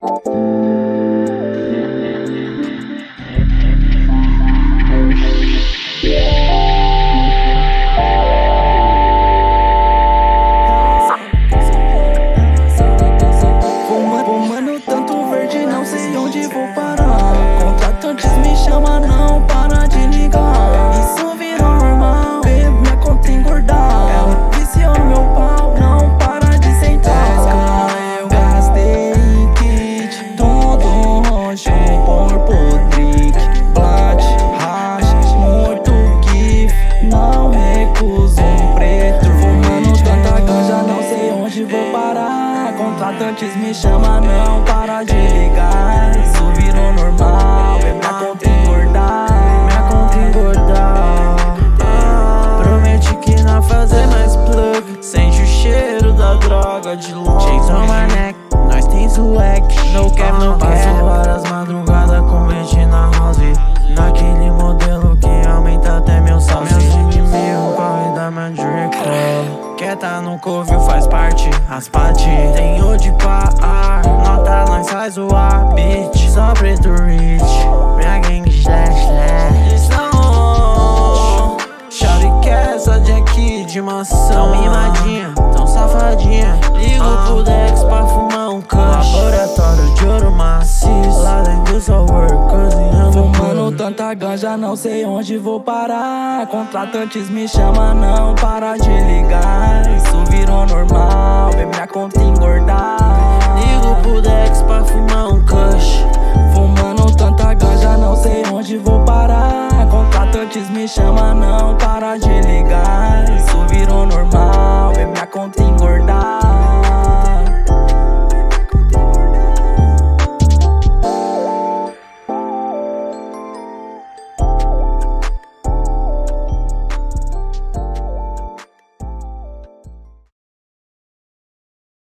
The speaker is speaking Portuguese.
Fumando tanto verde, não sei onde vou parar. Contratantes me chamam, não para de ligar. Isso virou normal, vê minha conta engordar. Ela viciou no meu pau, não para de sentar. Eu gastei em kit, todo roxo, por trick, plat, hash, muito gif. Não recuso um preto. Fumando tanta ganja, não sei onde vou parar. Contratantes me chamam, não para de ligar. Isso virou normal, é minha conta engordar. Minha conta engordar. Promete que não fazer mais plug. Sente o cheiro da droga de longe. Chains on my neck, nós tem swag. No cap, no cap. Passo várias madrugadas com mente na house. Naquele modelo que aumenta até meu salve. Meus inimigos correm da mandrica. Quer tá no covil, faz parte, raspate. Tem onde parar, nota nós faz o beat. Só preto rich, minha gang slash. Não, Shawty quer essa jack de maçã. Tão mimadinha, tão safadinha. Ligo pro Dex pra fumar um kush. laboratório de ouro maciço. Lá dentro só work, cozinhando. Fumando tanta ganja, não sei onde vou parar. Contratantes me chamam, não para de ligar. Isso virou normal, vê minha conta engordar. Ligo pro Dex pra